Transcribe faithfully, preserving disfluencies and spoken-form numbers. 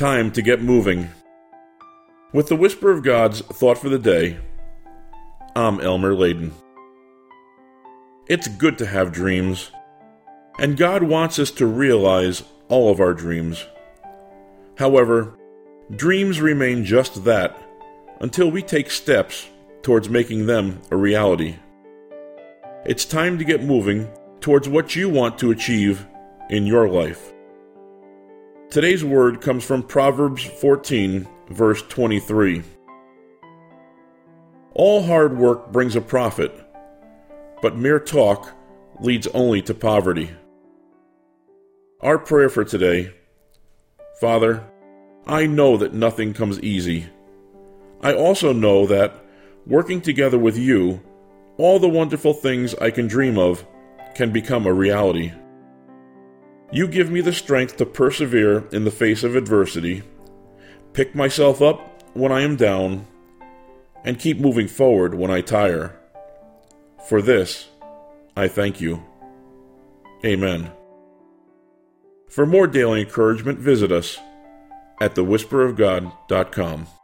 time to get moving. With the Whisper of God's Thought for the Day, I'm Elmer Layden. It's good to have dreams, and God wants us to realize all of our dreams. However, dreams remain just that until we take steps towards making them a reality. It's time to get moving towards what you want to achieve in your life. Today's word comes from Proverbs fourteen, verse twenty-three. All hard work brings a profit, but mere talk leads only to poverty. Our prayer for today: Father, I know that nothing comes easy. I also know that, working together with you, all the wonderful things I can dream of can become a reality. You give me the strength to persevere in the face of adversity, pick myself up when I am down, and keep moving forward when I tire. For this, I thank you. Amen. For more daily encouragement, visit us at the whisper of god dot com.